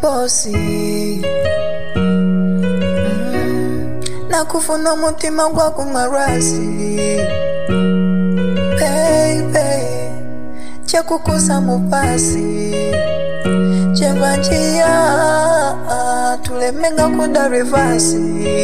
bossy. Nakufuna mutima gwa kumarasi. Baby, chakukosa mupasi. Chevanjia tulemenga kuda reverse.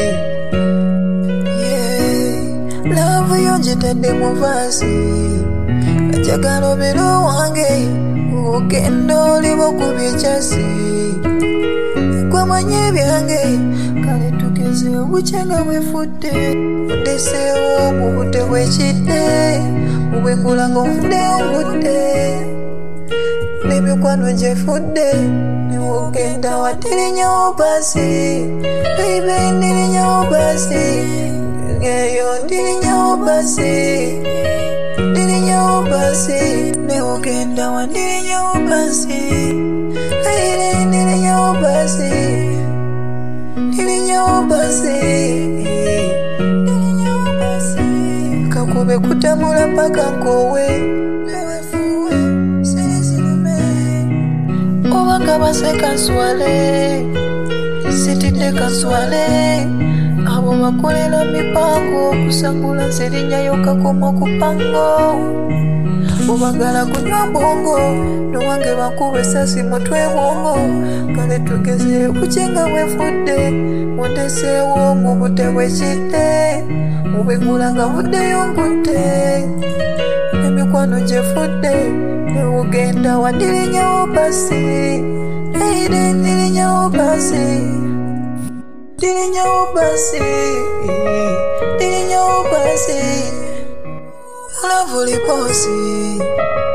Love yonje tende muvasi. Kachagalo biro wange ugendo libo kubichasi. Kwa manye byange kale tugeze ubuchenga bwefude. Udesewo mubute wechite. Ubengula ngofude ubute. Nebikwano njefude. Niwogenda watirinya obasi. Baby ndirinya obasi. Ngeyo ndirinya obasi. Ndirinya obasi. Niwogenda wandirinya obasi. Baby ndirinya obasi. Ndirinya obasi. Ndirinya obasi. Kakube kutamula paka nkowe. Bewefuwe sirizilume. Obanga base kanswale. Sitide kanswale. Abo bakolera mipango kusangula zirinya yoka komo kupango. Ubagala kunywa bongo Nwange bakube sasi mutwe bongo. Kale tugeze kuchenga wefude. Mundesewo mubute wechite. Ubengulanga vude yongute. Nemikwano jefude. Neugenda wandirinya obasi. Eide ndirinya obasi. Ndirinya obasi. Ndirinya obasi. Love liposi.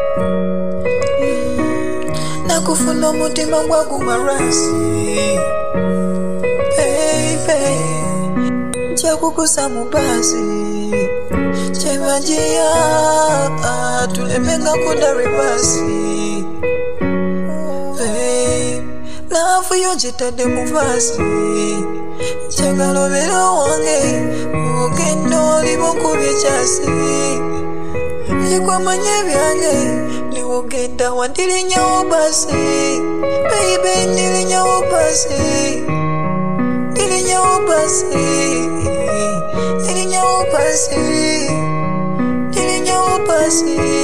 Nakufuna mutima gwa kumarasi. Baby, chakukosa mupasi. Chevanjia tulemenga kuda reverse. Babe, love yonje tende muvasi. Chagalo bero wange ugendo libo kubichasi. Kwa manye byange niwogenda wandirinya obasi. Baby ndirinya obasi. Ndirinya obasi. Ndirinya obasi. Ndirinya obasi.